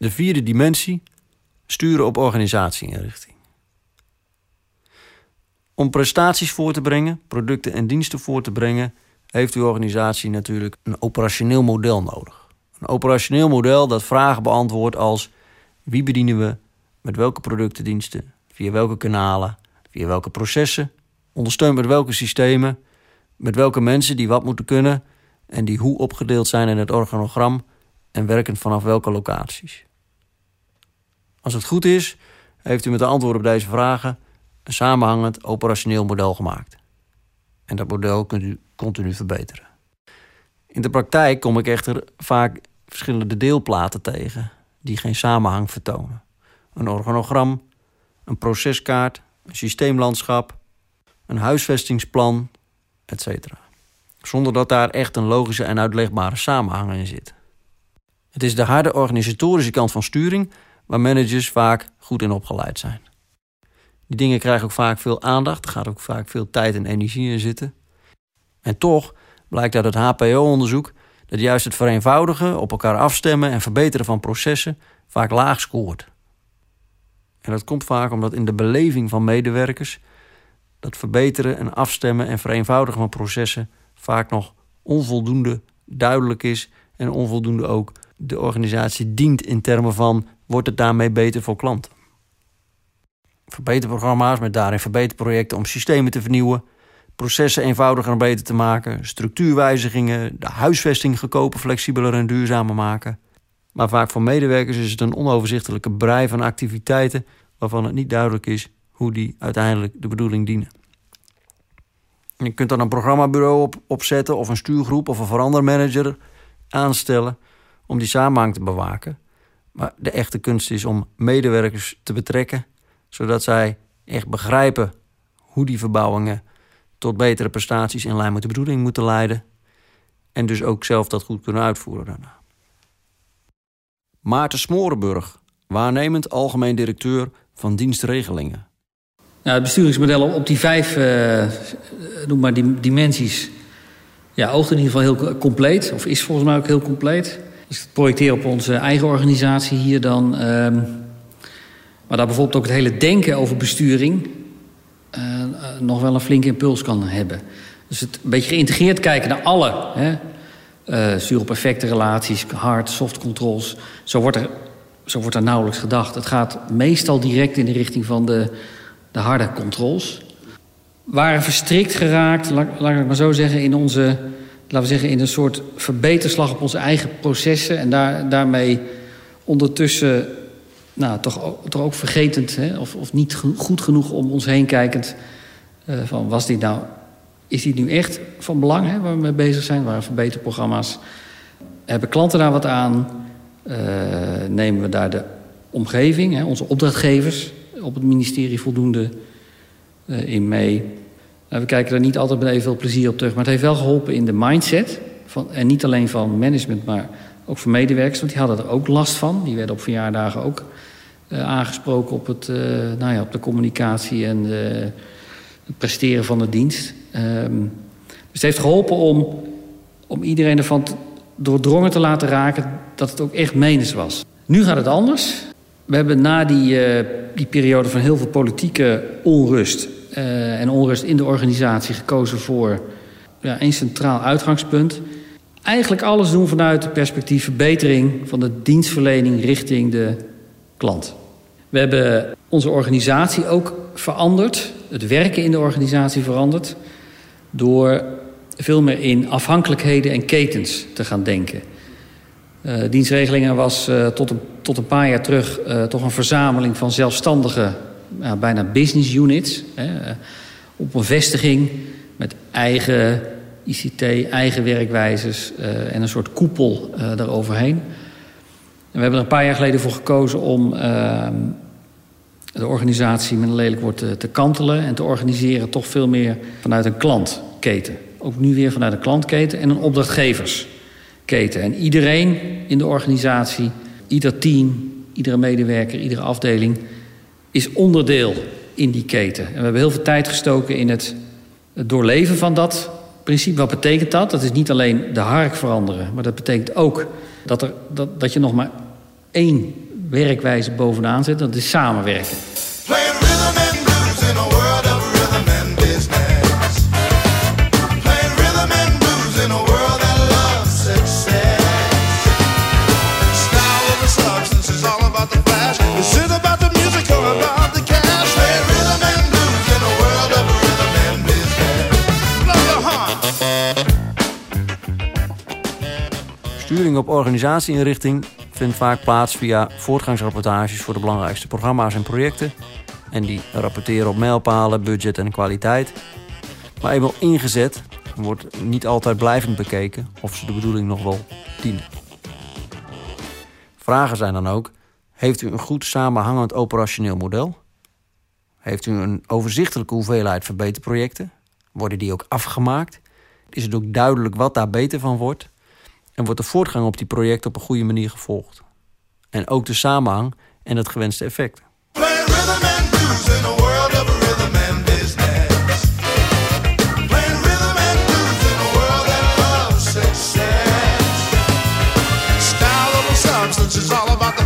De 4e dimensie, sturen op organisatieinrichting. Om prestaties voor te brengen, producten en diensten voor te brengen, heeft uw organisatie natuurlijk een operationeel model nodig. Een operationeel model dat vragen beantwoordt als: wie bedienen we, met welke producten, diensten, via welke kanalen, via welke processen, ondersteund met welke systemen, met welke mensen die wat moeten kunnen en die hoe opgedeeld zijn in het organogram en werkend vanaf welke locaties. Als het goed is, heeft u met de antwoorden op deze vragen een samenhangend operationeel model gemaakt. En dat model kunt u continu verbeteren. In de praktijk kom ik echter vaak verschillende deelplaten tegen die geen samenhang vertonen. Een organogram, een proceskaart, een systeemlandschap, een huisvestingsplan, etc. Zonder dat daar echt een logische en uitlegbare samenhang in zit. Het is de harde organisatorische kant van sturing waar managers vaak goed in opgeleid zijn. Die dingen krijgen ook vaak veel aandacht, er gaat ook vaak veel tijd en energie in zitten. En toch blijkt uit het HPO-onderzoek dat juist het vereenvoudigen, op elkaar afstemmen en verbeteren van processen vaak laag scoort. En dat komt vaak omdat in de beleving van medewerkers dat verbeteren en afstemmen en vereenvoudigen van processen vaak nog onvoldoende duidelijk is en onvoldoende ook de organisatie dient in termen van: wordt het daarmee beter voor klanten? Verbeterprogramma's met daarin verbeterprojecten om systemen te vernieuwen, processen eenvoudiger en beter te maken, structuurwijzigingen, de huisvesting goedkoper, flexibeler en duurzamer maken. Maar vaak voor medewerkers is het een onoverzichtelijke brei van activiteiten waarvan het niet duidelijk is hoe die uiteindelijk de bedoeling dienen. Je kunt dan een programmabureau opzetten of een stuurgroep of een verandermanager aanstellen om die samenhang te bewaken. Maar de echte kunst is om medewerkers te betrekken, zodat zij echt begrijpen hoe die verbouwingen tot betere prestaties in lijn met de bedoeling moeten leiden en dus ook zelf dat goed kunnen uitvoeren daarna. Maarten Smorenburg, waarnemend algemeen directeur van dienstregelingen. Nou, het besturingsmodel op die 5 noem maar die dimensies oogt in ieder geval heel compleet, of is volgens mij ook heel compleet. Als ik het projecteer op onze eigen organisatie hier dan, maar daar bijvoorbeeld ook het hele denken over besturing nog wel een flinke impuls kan hebben. Dus het een beetje geïntegreerd kijken naar alle stuur op effectenrelaties, hard, soft controls. Zo wordt er nauwelijks gedacht. Het gaat meestal direct in de richting van de harde controls. We waren verstrikt geraakt, laat ik maar zo zeggen, in een soort verbeterslag op onze eigen processen. En daarmee ondertussen toch ook vergetend, of niet goed genoeg om ons heen kijkend, van is dit nu echt van belang, waar we mee bezig zijn? Waren verbeterprogramma's? Hebben klanten daar wat aan? Nemen we daar de omgeving, onze opdrachtgevers op het ministerie voldoende in mee? We kijken daar niet altijd met evenveel plezier op terug, maar het heeft wel geholpen in de mindset en niet alleen van management, maar ook van medewerkers, want die hadden er ook last van. Die werden op verjaardagen ook aangesproken op op de communicatie en het presteren van de dienst. Dus het heeft geholpen om iedereen ervan doordrongen te laten raken dat het ook echt menens was. Nu gaat het anders. We hebben na die periode van heel veel politieke onrust en onrust in de organisatie gekozen voor een centraal uitgangspunt. Eigenlijk alles doen vanuit het perspectief verbetering van de dienstverlening richting de klant. We hebben onze organisatie ook veranderd, het werken in de organisatie veranderd, door veel meer in afhankelijkheden en ketens te gaan denken. Dienstregelingen was tot een paar jaar terug toch een verzameling van zelfstandige, bijna business units. Op een vestiging met eigen ICT, eigen werkwijzes en een soort koepel daaroverheen. En we hebben er een paar jaar geleden voor gekozen om de organisatie met een lelijk woord te kantelen en te organiseren toch veel meer vanuit een klantketen. Ook nu weer vanuit een klantketen en een opdrachtgeversketen. En iedereen in de organisatie, ieder team, iedere medewerker, iedere afdeling is onderdeel in die keten. En we hebben heel veel tijd gestoken in het doorleven van dat principe. Wat betekent dat? Dat is niet alleen de hark veranderen, maar dat betekent ook dat je nog maar één werkwijze bovenaan zetten. Dat is samenwerken. Playing rhythm and blues in a world of rhythm and business. Playing rhythm and blues in a world that loves success. Style of the substance is all about the flash. Is it about the music or about the cash? Playing rhythm and blues in a world of rhythm and business. Blow your heart. Sturing op organisatieinrichting vindt vaak plaats via voortgangsrapportages voor de belangrijkste programma's en projecten. En die rapporteren op mijlpalen, budget en kwaliteit. Maar eenmaal ingezet wordt niet altijd blijvend bekeken of ze de bedoeling nog wel dienen. Vragen zijn dan ook: heeft u een goed samenhangend operationeel model? Heeft u een overzichtelijke hoeveelheid verbeterprojecten? Worden die ook afgemaakt? Is het ook duidelijk wat daar beter van wordt? En wordt de voortgang op die projecten op een goede manier gevolgd? En ook de samenhang en het gewenste effect. Playing rhythm and blues in a world of rhythm and business. Playing rhythm and blues in a world that loves success. Style of a substance is all about the